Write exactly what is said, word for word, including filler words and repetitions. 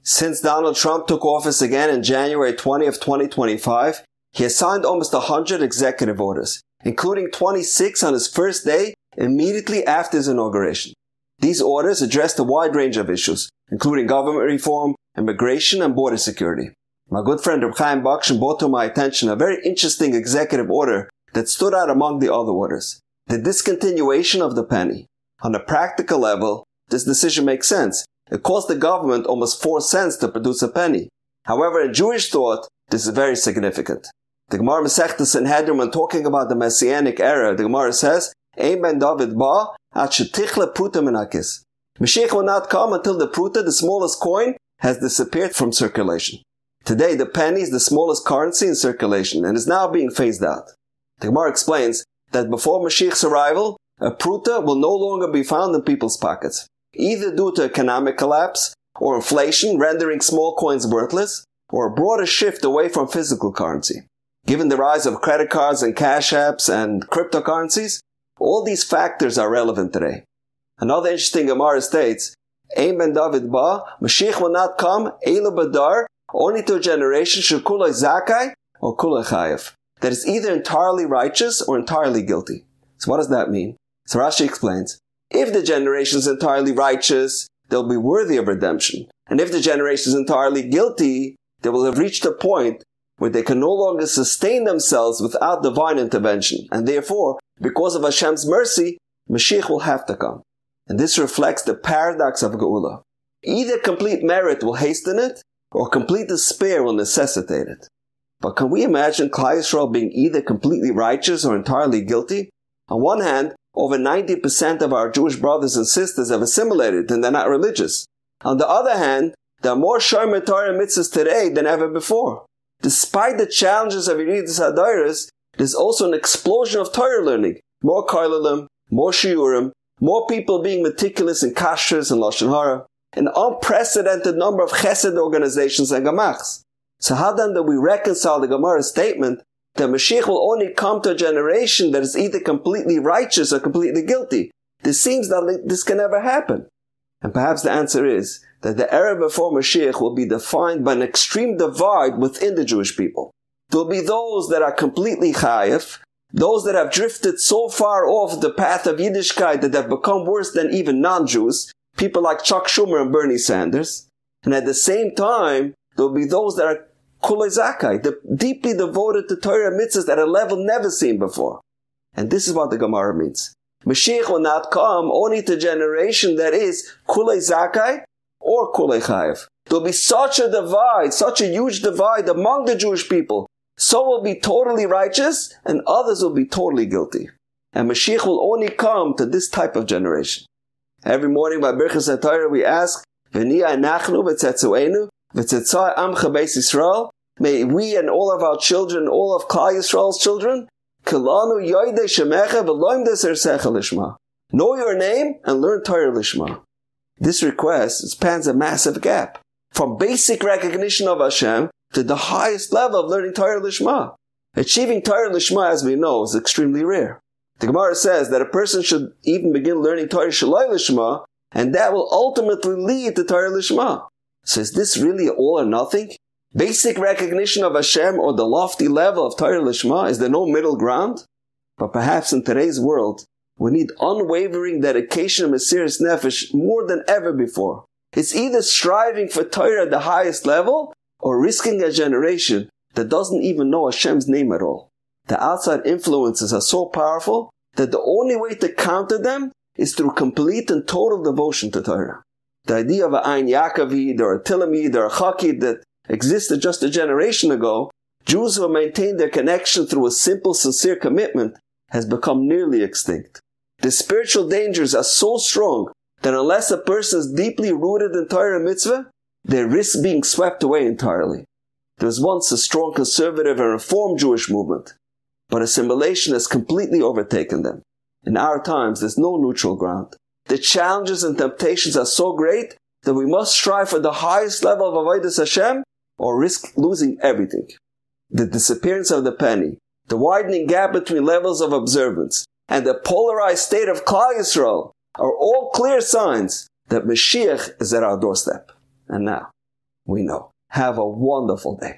Since Donald Trump took office again in January twentieth, twenty twenty-five, he has signed almost one hundred executive orders, including twenty-six on his first day immediately after his inauguration. These orders addressed a wide range of issues, including government reform, immigration, and border security. My good friend Reb Chaim Bakshin brought to my attention a very interesting executive order that stood out among the other orders. The discontinuation of the penny. On a practical level, this decision makes sense. It cost the government almost four cents to produce a penny. However, in Jewish thought, this is very significant. The Gemara Masechta Sanhedrin, when talking about the Messianic era, the Gemara says, Ein ben David ba, at shetichle pruta min hakis. Mashiach will not come until the pruta, the smallest coin, has disappeared from circulation. Today, the penny is the smallest currency in circulation and is now being phased out. The Gemara explains that before Mashiach's arrival, a pruta will no longer be found in people's pockets, either due to economic collapse or inflation rendering small coins worthless, or a broader shift away from physical currency. Given the rise of credit cards and cash apps and cryptocurrencies, all these factors are relevant today. Another interesting Gemara states, Ein ben David ba, Mashiach will not come, Ela badar, only to a generation shekulai zakai or kulai chayev, that is either entirely righteous or entirely guilty. So what does that mean? So Rashi explains, if the generation is entirely righteous, they'll be worthy of redemption. And if the generation is entirely guilty, they will have reached a point where they can no longer sustain themselves without divine intervention. And therefore, because of Hashem's mercy, Mashiach will have to come. And this reflects the paradox of Geula. Either complete merit will hasten it, or complete despair will necessitate it. But can we imagine Klal Yisrael being either completely righteous or entirely guilty? On one hand, over ninety percent of our Jewish brothers and sisters have assimilated and they're not religious. On the other hand, there are more Shomer Torah mitzvahs today than ever before. Despite the challenges of Yeridus HaDoros, there's also an explosion of Torah learning. More Koilelim, more Shiurim, more people being meticulous in Kashrus and Lashon Hara, an unprecedented number of Chesed organizations and Gemachs. So how then do we reconcile the Gemara's statement that Mashiach will only come to a generation that is either completely righteous or completely guilty? This seems that this can never happen. And perhaps the answer is that the era before Mashiach will be defined by an extreme divide within the Jewish people. There will be those that are completely chayev, those that have drifted so far off the path of Yiddishkeit that have become worse than even non-Jews, people like Chuck Schumer and Bernie Sanders. And at the same time, there will be those that are kulei zakai, the deeply devoted to Torah mitzvahs at a level never seen before. And this is what the Gemara means. Mashiach will not come only to a generation that is kulei zakai or kulei chayev. There will be such a divide, such a huge divide among the Jewish people. Some will be totally righteous and others will be totally guilty. And Mashiach will only come to this type of generation. Every morning by Birchas HaTorah we ask, V'ni anachnu v'tzetzuenu v'tzetzai amcha beis Yisrael. May we and all of our children, all of Klal Yisrael's children, Kilanu yoidei shemecha v'loim desersecha lishma. Know your name and learn Torah lishma. This request spans a massive gap, from basic recognition of Hashem to the highest level of learning Torah lishma. Achieving Torah lishma, as we know, is extremely rare. The Gemara says that a person should even begin learning Torah Shalai Lishma, and that will ultimately lead to Torah Lishma. So is this really all or nothing? Basic recognition of Hashem or the lofty level of Torah Lishma, is there no middle ground? But perhaps in today's world, we need unwavering dedication and Mesiras Nefesh more than ever before. It's either striving for Torah at the highest level, or risking a generation that doesn't even know Hashem's name at all. The outside influences are so powerful that the only way to counter them is through complete and total devotion to Torah. The idea of an Ein Yaakovid or a Tilamid or a Chakid that existed just a generation ago, Jews who have maintained their connection through a simple, sincere commitment, has become nearly extinct. The spiritual dangers are so strong that unless a person is deeply rooted in Torah and mitzvah, they risk being swept away entirely. There was once a strong conservative and reformed Jewish movement, but assimilation has completely overtaken them. In our times, there's no neutral ground. The challenges and temptations are so great that we must strive for the highest level of Avodas Hashem or risk losing everything. The disappearance of the penny, the widening gap between levels of observance, and the polarized state of Klal Yisrael are all clear signs that Mashiach is at our doorstep. And now, we know. Have a wonderful day.